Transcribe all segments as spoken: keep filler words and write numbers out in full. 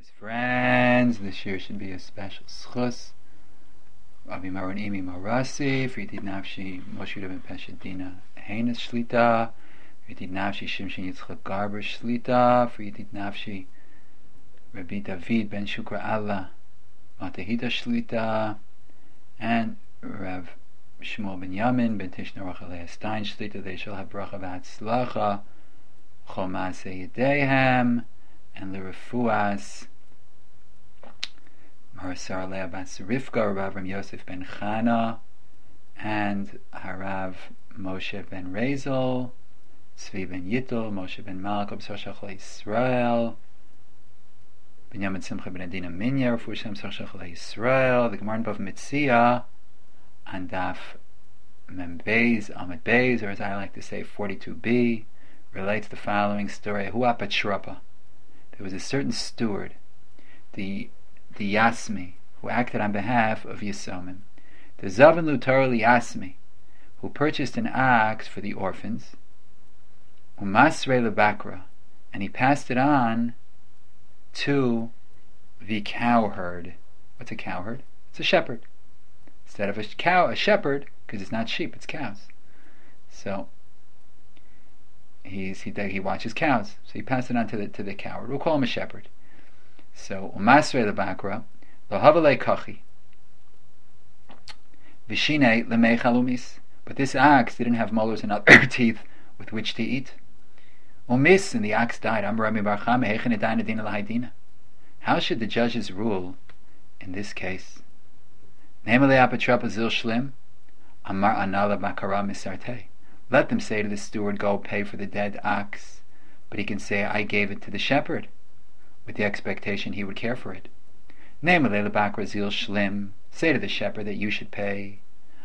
Dearest friends, this year should be a special schus. Rabbi Maron Imi Marasi, Friedid Nafshi, Moshe Rabin Peshadina, Heinus Shlita, Friedid Nafshi, Shimshin Yitzchak Garber Shlita, Friedid Nafshi, Rabbi David Ben Shukra Allah, Matahita Shlita, and Rav Shmuel Ben Yamin Ben Tishna Rachalea Stein Shlita. They shall have bracha v'atzlacha, Chol Maaseh Yedehem, and L'Refuas Marasar Leah Bas Rivka, Rav Ram Yosef Ben Chana, and Harav Moshe Ben Rezel, Tzvi Ben Yittel, Moshe Ben Malkov, Soshach Yisrael, Binyamin Simcha Ben Adina Minya, Rafu Shem Soshach Yisrael, the Gemara above Mitzia, and Daf Mem Beis, Amid Beis, or as I like to say, forty-two b, relates the following story. Huapat Shrapa. There was a certain steward, the the Yasmi, who acted on behalf of Yisomim. The Zavan Lutar Yasmi, who purchased an ox for the orphans, Umasre Lebakra, and he passed it on to the cowherd. What's a cowherd? It's a shepherd. Instead of a cow, a shepherd, because it's not sheep, it's cows. So He's, he he watches cows, so he passed it on to the to the cowherd. We'll call him a shepherd. So umasre lebakra lohavale kachi v'shine lemeichalumis. But this ox didn't have molars and other teeth with which to eat. Umis, and the ox died. Amar Rami Bar Chama heichen edayin adina lahaydina. How should the judges rule in this case? Ne'emale apatrapa zil shlim amar anala bakara misarte. Let them say to the steward, go pay for the dead ox. But he can say, I gave it to the shepherd, with the expectation he would care for it. Ne'emalei lebakra zil shlim. Say to the shepherd that you should pay.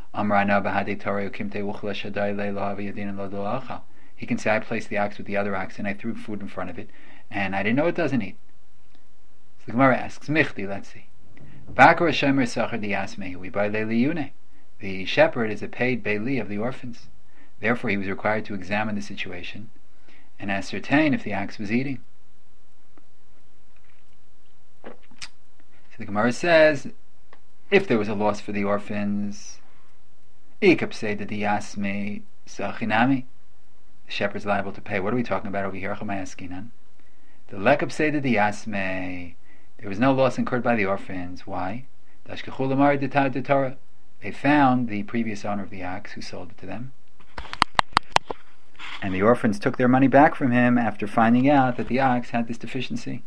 He can say, I placed the ox with the other ox, and I threw food in front of it, and I didn't know it doesn't eat. So the Gemara asks, Michti, let's see. Bakra shemer sachar diyasmehu, we buy leiliyune. The shepherd is a paid beili of the orphans. Therefore, he was required to examine the situation and ascertain if the ox was eating. So the Gemara says, if there was a loss for the orphans, ikapse the yasme sachinami, the shepherd's liable to pay. What are we talking about over here? The lekapse the yasme, there was no loss incurred by the orphans. Why? They found the previous owner of the ox who sold it to them, and the orphans took their money back from him after finding out that the ox had this deficiency.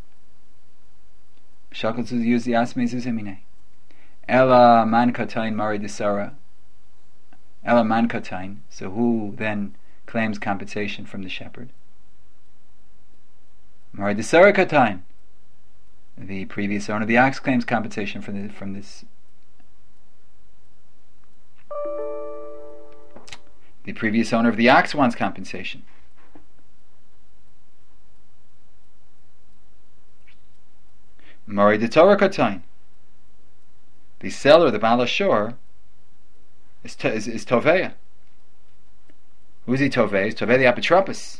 Ella man katain mari desara. Ella man katain. So who then claims compensation from the shepherd? Mari desara katain. The previous owner of the ox claims compensation from the, from this. The previous owner of the ox wants compensation. Mari de Torah Katain. The seller, the Baal Ashur, is, to, is, is Toveya. Who is he Toveya? Is Toveya the Apotropos?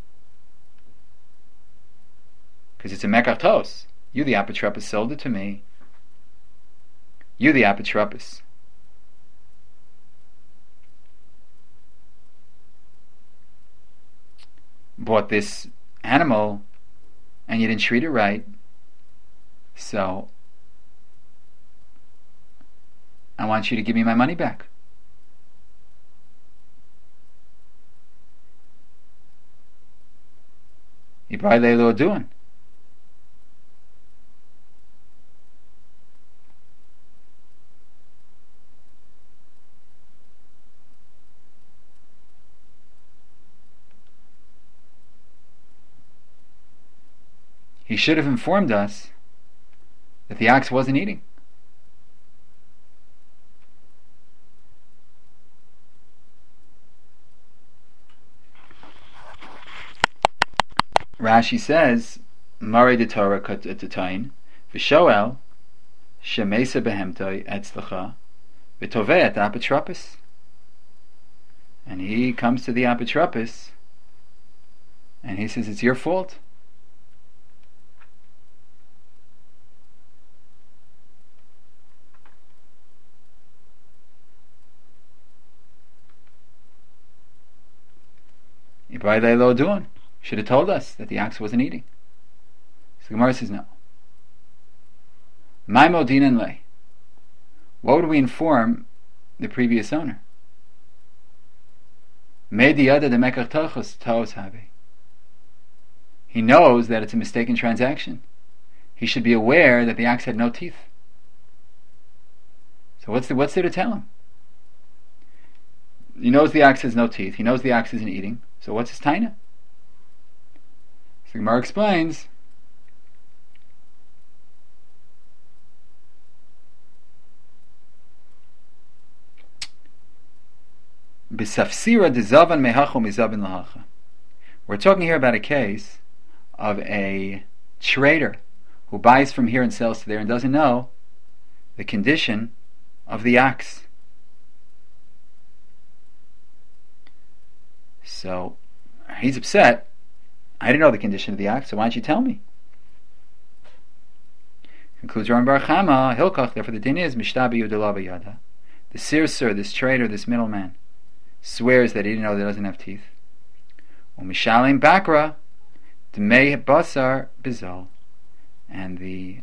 Because it's a Mekartos. You, the Apotropos, sold it to me. You, the Apotropos, bought this animal and you didn't treat it right, so I want you to give me my money back. Ibai Leilo doing. He should have informed us that the ox wasn't eating. Rashi says, Mare de Torah katatain, v'shoel, shemesa behemtoi etzlacha, v'toveh et apotropos. And he comes to the apotropos, and he says, it's your fault. By they lo doing. Should have told us that the ox wasn't eating. So the Gemara says no. My modin and lay. What would we inform the previous owner? He knows that it's a mistaken transaction. He should be aware that the ox had no teeth. So what's, the, what's there to tell him? He knows the ox has no teeth. He knows the ox isn't eating. So what's his taina? So the Gemara explains, we're talking here about a case of a trader who buys from here and sells to there and doesn't know the condition of the ox. So he's upset. I didn't know the condition of the ox, so why don't you tell me? Concludes Ram Bar Chama, Hilkach, therefore the din is Mishtabi Yudalava Yada. The sirsur, this trader, this middleman, swears that he didn't know that it doesn't have teeth. Umishalim Bakra, Dmei Basar Bizal. And the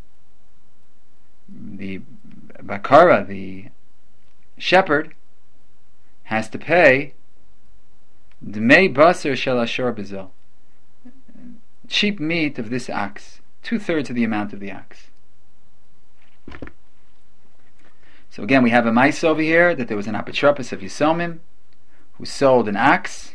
the Bakara, the shepherd, has to pay Dmei Basar Shel Ashor Bizal, cheap meat of this ox, two thirds of the amount of the ox. So again, we have a mice over here that there was an apotropos of Yisomim who sold an ox,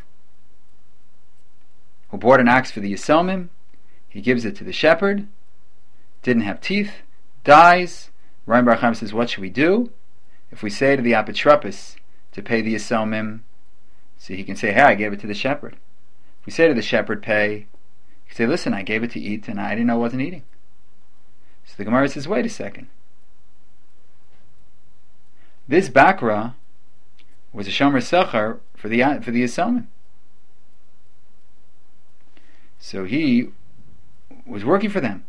who bought an ox for the Yisomim. He gives it to the shepherd, didn't have teeth, dies. Ryan Baruch Chaim says, what should we do? If we say to the apotropos to pay the Yisomim, so he can say, hey, I gave it to the shepherd. If we say to the shepherd, pay, he can say, listen, I gave it to eat and I didn't know I wasn't eating. So the Gemara says, wait a second. This Bakra was a Shomer Sechar for the for the Yisomim. So he was working for them.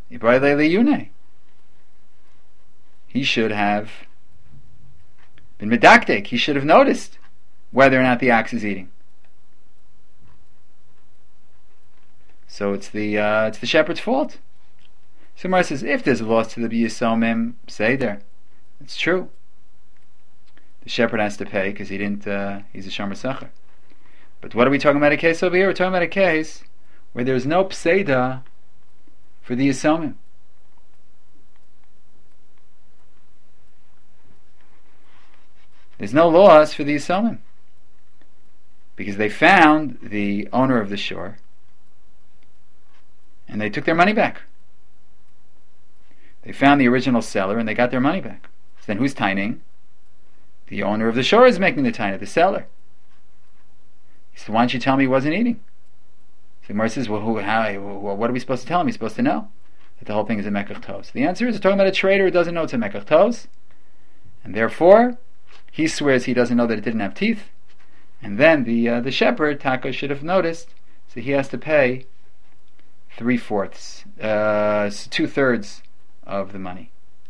He should have been medakdek. He should have noticed whether or not the ox is eating. So it's the uh, it's the shepherd's fault. So Mar says, if there's a loss to the Yisomim, say there. It's true. The shepherd has to pay because he didn't. Uh, he's a shomer sechar. But what are we talking about a case over here? We're talking about a case where there's no pseida for the Yisomim. There's no loss for the Yisomim because they found the owner of the shore and they took their money back. They found the original seller and they got their money back. So then who's tining? The owner of the shore is making the taina, the seller. He said, why don't you tell me he wasn't eating? So the Gemara says, well, who, how, well, what are we supposed to tell him? He's supposed to know that the whole thing is a mekach tos. The answer is, we're talking about a trader who doesn't know it's a mekach tos, and therefore, he swears he doesn't know that it didn't have teeth, and then the uh, the shepherd, Taka, should have noticed, so he has to pay three-fourths, uh, two-thirds of the money.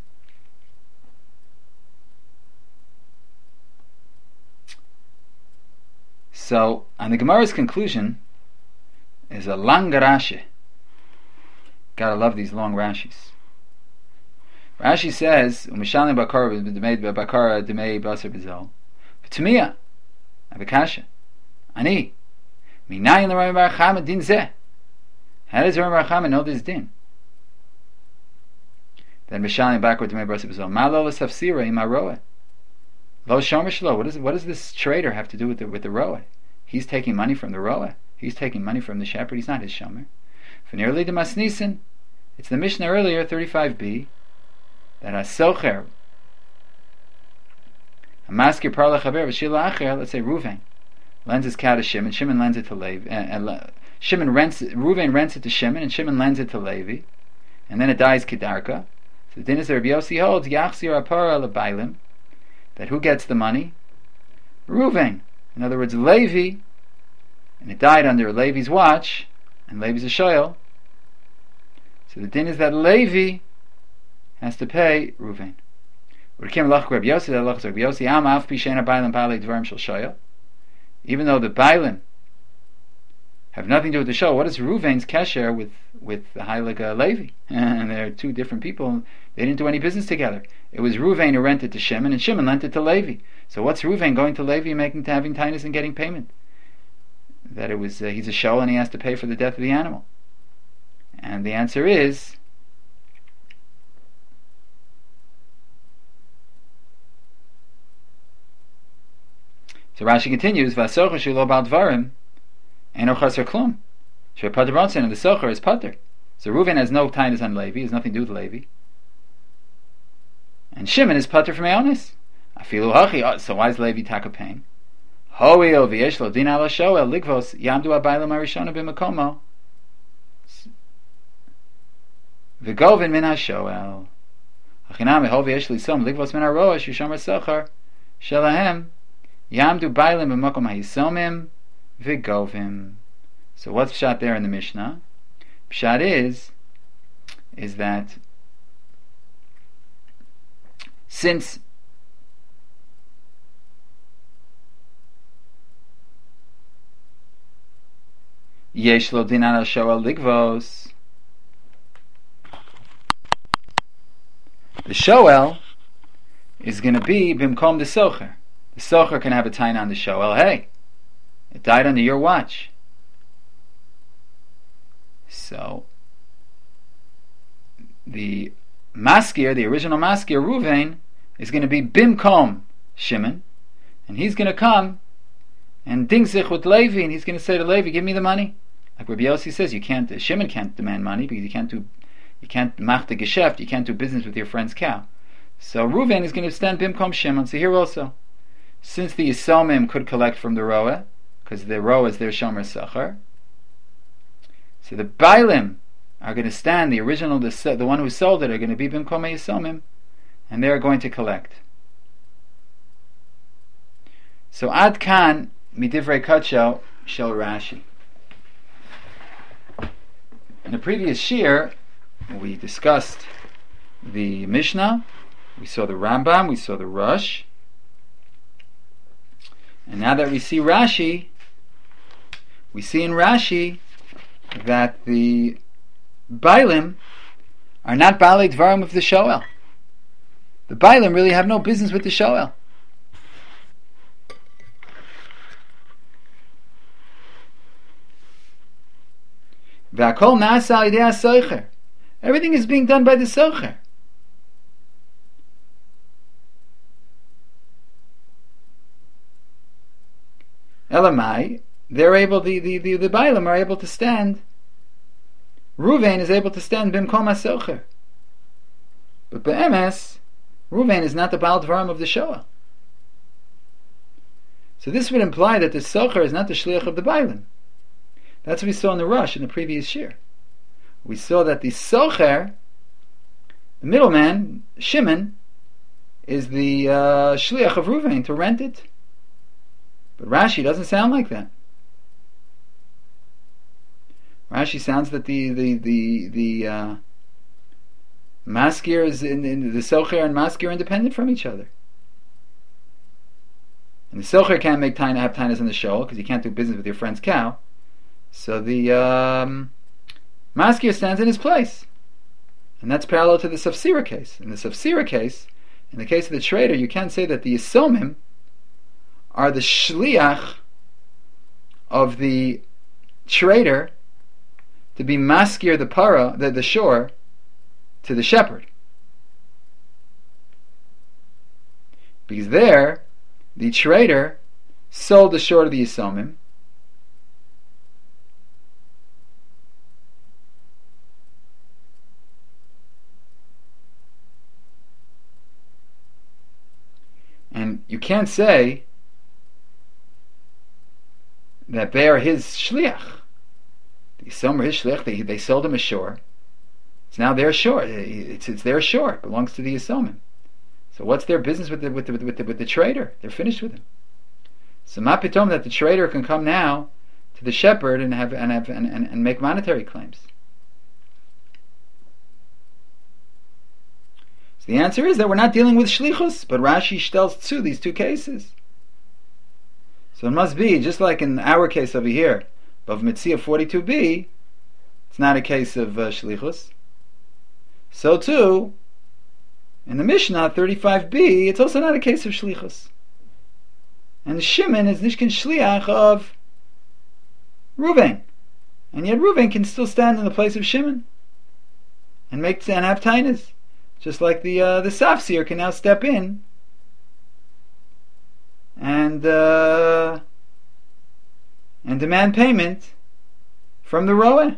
So, on the Gemara's conclusion is a lang Rashi. Gotta love these long Rashis. Rashi says, "Umishalim bakara b'demei bakara demei basar b'zel." V'tumia, avekasha, ani minayin l'Rami Bar Chama din zeh. How does Rami Bar Chama know this din? Then mishalim bakara demei basar b'zel. Ma lo l'safsira im haroeh. Lo shomer shlo. What does what does this trader have to do with the with the roeh? He's taking money from the roeh. He's taking money from the shepherd. He's not his shomer. V'nirli demasnisin. It's the Mishnah earlier, thirty-five b, that a socher, a maskir parla chaber v'shila acher. Let's say Ruvain lends his cow to Shimon. Shimon lends it to Levi. And uh, Shimon rents it, Ruvain rents it to Shimon, and Shimon lends it to Levi, and then it dies kedarka. So the din is that Rabbi Yossi holds yachzir apara lebailim. That who gets the money? Ruvain. In other words, Levi, and it died under Levi's watch, and Levi's a shoyel. So the din is that Levi has to pay Ruvain. Even though the bailim have nothing to do with the show. What is Ruvain's kesher with with the Heilige Levi? And they're two different people. They didn't do any business together. It was Ruvain who rented to Shimon, and Shimon lent it to Levi. So what's Ruvain going to Levi and making having tinus and getting payment? That it was uh, he's a show and he has to pay for the death of the animal. And the answer is so Rashi continues, Vasocher shulo bal dvarim eno chaser klum. Shei pater bronson, and the socher is pater. So Reuven has no tinus on Levi, has nothing to do with Levi. And Shimon is pater from Eonis. Afilu hachi, so why is Levi taka pain? Hoil v'yesh lo din ala shoel ligvos yamdu abaylam arishona b'makomo v'govin min ha-shoel hachinami ho v'yesh li som ligvos min ha-rosh yishomer socher shelahem yamdu baylam b'makom ha-yisomim v'govim. So what's pshat there in the Mishnah? Pshat is is that since yesh lo din ala shoel ligvos, the shoel is going to be bimkom the socher. The socher can have a tain on the shoel. Hey, it died under your watch. So the maskir, the original maskir, Ruvain, is going to be bimkom Shimon, and he's going to come and ding sich with Levi, and he's going to say to Levi, "Give me the money." Like Rabbi Yossi says, you can't. Shimon can't demand money because you can't do, you can't mach the geschäft, you can't do business with your friend's cow. So Ruvain is going to stand bimkom Shimon. So here also, since the Yisomim could collect from the Roa, because the Roa is their shomer sachar, so the Bailim are going to stand. The original, the the one who sold it, are going to be bimkom Yisomim, and they are going to collect. So Ad Kan midivrei Kacho shel Rashi. In the previous shir, we discussed the Mishnah, we saw the Rambam, we saw the Rush, and now that we see Rashi, we see in Rashi that the Bailim are not Balei Dvarim of the Shoel. The Bailim really have no business with the Shoel. Everything is being done by the socher. Elamai, they're able, the the the, the Bailam are able to stand. Ruvain is able to stand bimkom ha-socher. But be'emes, Ruvain is not the Baal Dvarim of the Shoah. So this would imply that the socher is not the shliach of the Bailam. That's what we saw in the Rush in the previous year. We saw that the socher, the middleman, Shimon, is the uh, shliach of Ruvain to rent it. But Rashi doesn't sound like that. Rashi sounds that the the the the uh, maskir is in, in the socher and maskir are independent from each other. And the socher can't make time have tainas in the show because you can't do business with your friend's cow. So the um, maskir stands in his place, and that's parallel to the Safsira case. In the Safsira case, in the case of the trader, you can't say that the Yisomim are the shliach of the trader to be maskir the para, the, the shore, to the shepherd, because there the trader sold the shore to the Yisomim. And you can't say that they are his shliach. The Yisomim are his shliach. They, they sold him a shore. It's now their shore. It's, it's their shore. It belongs to the Yisomim. So what's their business with the with the, with the, with the trader? They're finished with him. So ma pitom that the trader can come now to the shepherd and have and have and, and, and make monetary claims. So the answer is that we're not dealing with shlichus, but Rashi tells two these two cases. So it must be just like in our case over here, But of Mitzvah forty-two b, it's not a case of uh, shlichus. So too, in the Mishnah thirty-five b, it's also not a case of shlichus. And Shimon is nishkin shliach of Ruvain, and yet Ruvain can still stand in the place of Shimon and make and have tainas, just like the uh, the Safsir can now step in and uh, and demand payment from the Roeh.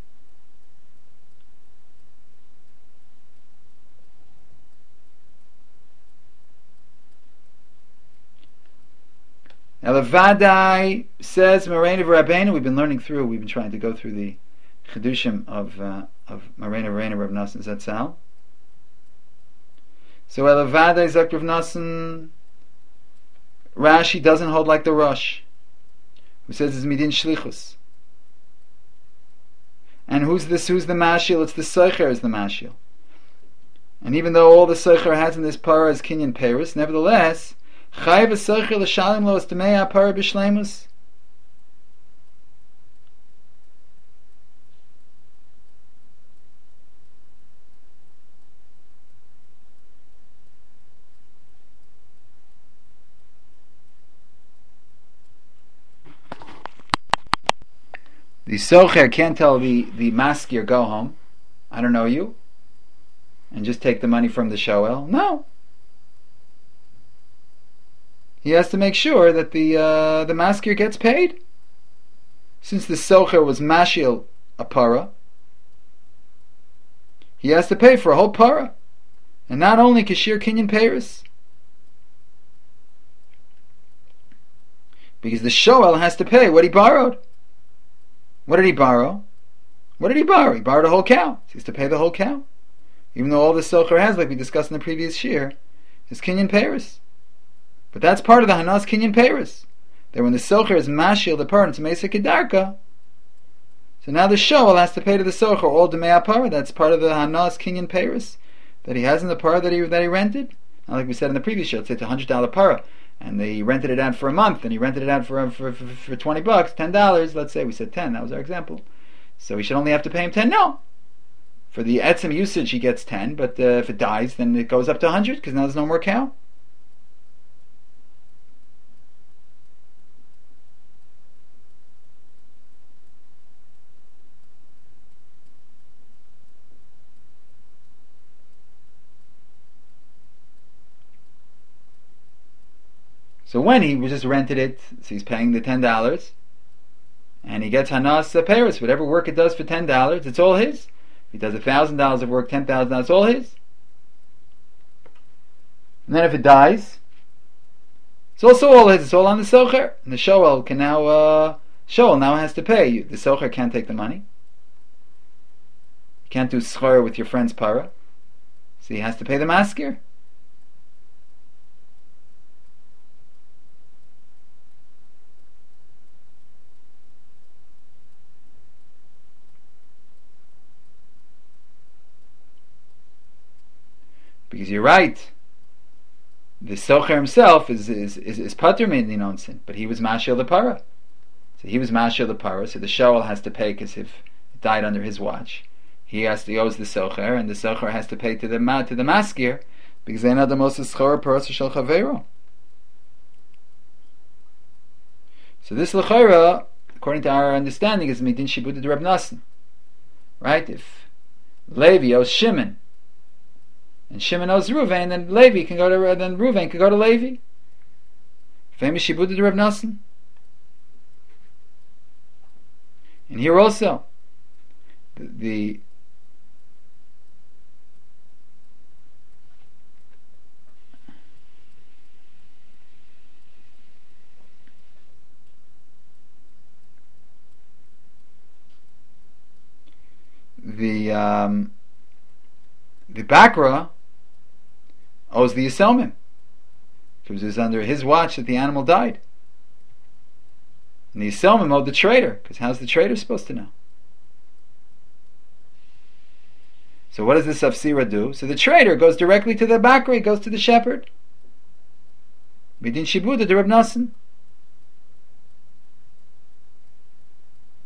Now the Vadai says Moraina Rabbeinu. We've been learning through. We've been trying to go through the Chedushim of uh, of Moraina Rabbeinu Rav Nosson Zatzal. So El Vadai Zok Rav Nosson. Rashi doesn't hold like the Rosh, who says it's midin shlichus. And who's this? Who's the mashil? It's the soicher is the mashil. And even though all the soicher has in this parah is kinyan peris, nevertheless. Chayav v'soicher l'shalim lo estamei ha'parah b'shleimus. The socher can't tell the, the maskir, go home, I don't know you, and just take the money from the shoel. No. He has to make sure that the uh, the maskir gets paid. Since the socher was mashil a para, he has to pay for a whole para, and not only kashir kinyan peiris, because the shoel has to pay what he borrowed. What did he borrow? What did he borrow? He borrowed a whole cow. So he has to pay the whole cow, even though all the socher has, like we discussed in the previous shir, is kinyan peiris. But that's part of the Hanas Kinyan Peiris. That when the Socher is Mashil the Parah to Mesa Kedarka, so now the Shoel has to pay to the Socher all Demei Parah. That's part of the Hanas Kinyan Peiris that he has in the Parah that he that he rented. Now, like we said in the previous show, it's a hundred dollar Parah, and they rented it out for a month, and he rented it out for for, for, for twenty bucks, ten dollars. Let's say we said ten. That was our example. So he should only have to pay him ten. No, for the etzim usage he gets ten, but uh, if it dies, then it goes up to a hundred because now there's no more cow. So when he just rented it, so he's paying the ten dollars, and he gets Hanas Peiris, whatever work it does for ten dollars, it's all his. If he does a thousand dollars of work, ten thousand dollars, it's all his. And then if it dies, it's also all his. It's all on the socher, and the shoel can now uh, shoel now has to pay. The socher can't take the money. You can't do schor with your friend's para, so he has to pay the maskir. Because you're right, the socher himself is is is, is patur min onsin, but he was mashil the para, so he was mashil the para. So the shoel has to pay because if it died under his watch, he has to he owes the socher, and the socher has to pay to the to the maskir because they know the most schor para shel chavero. So this l'chayra, according to our understanding, is midin shibud de Reb Nosson, right? If Levi owes Shimon, and Shimon owes Ruvain, then Levi can go to then Ruvain can go to Levi. Famous shibud de Reb Nosson. And here also, the, the the um, the Bakra owes the Yisomim because it was under his watch that the animal died. And the Yisomim owed the trader, because how's the trader supposed to know? So what does the Safsira do? So the trader goes directly to the Bakra, he goes to the shepherd. Midin Shibuda de Reb Nosson.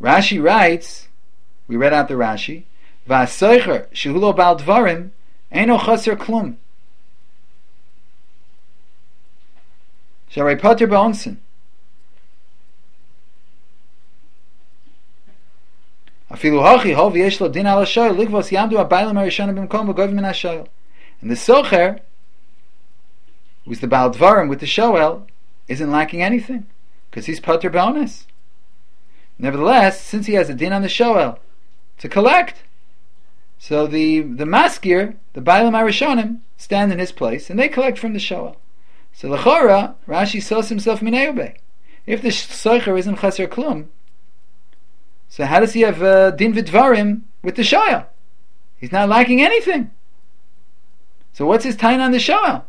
Rashi writes, we read out the Rashi, V'asoicher shehulo bal dvarim eino chaser klum. Sharei pater ba'onsin. Afilu hachi hov yesh lo din al hashoyel likvos yamdu abaylam harishonim b'mkom v'govim min hashoyel. And the socher, who's the bal dvarim with the shoel, isn't lacking anything because he's pater ba'onis. Nevertheless, since he has a din on the shoel to collect, so the the maskir, the Bailam Arishonim, stand in his place and they collect from the shoel. So l'chora, Rashi saws himself minayobeh. If the socher isn't chaser klum, so how does he have uh, din v'dvarim with the shoel? He's not lacking anything. So what's his tain on the shoel?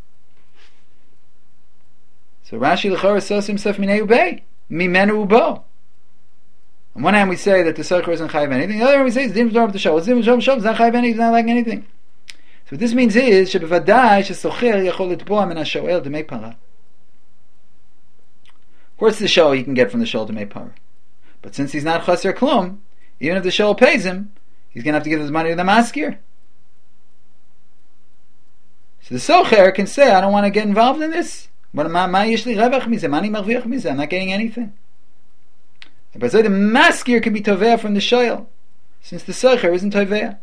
So Rashi l'chora saws himself minayobeh, mimenu ubo. On one hand we say that the socher isn't chayav anything, on the other hand we say it's din v'dvarim with the shoel. It's din v'dvarim with the shoel, it's not chayav anything, it's not lacking anything. So what this means is שבוודאי שסוחר יכול לתבוע מן השואל דמי פרה. Of course the shoel he can get from the shoel dmei para. But since he's not chaser klum, even if the shoel pays him, he's going to have to give his money to the maskir. So the socher can say, I don't want to get involved in this. I'm not getting anything. But so the maskir can be tovea from the shoel, since the socher isn't tovea.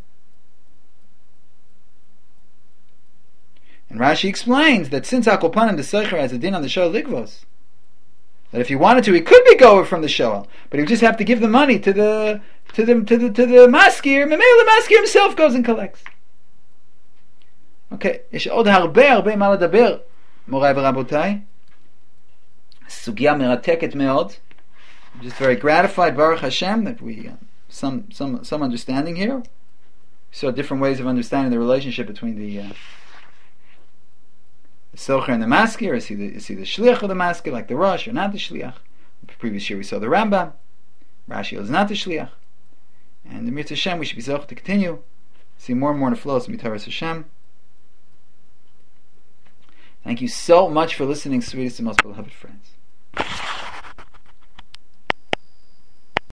And Rashi explains that since Akopanim the socher has a din on the shoel likvos, that if he wanted to, he could be goer from the shoel, but he would just have to give the money to the to the to the to the maskir. Memele the maskir himself goes and collects. Okay, יש עוד הרבה הרבה מה לדבר, מוריי ורבותיי. סוגיה מרתקת מאוד. I'm just very gratified, Baruch Hashem, that we uh, some some some understanding here. So different ways of understanding the relationship between the uh, the socher and the maskir. Is he the is he the shliach of the maskir, like the Rosh, or not the shliach? The previous year we saw the Rambam. Rashi is not the shliach. And the Mitzvah Hashem, we should be zocheh to continue, see more and more in the flows of Mitaras Hashem. Thank you so much for listening, sweetest and most beloved friends.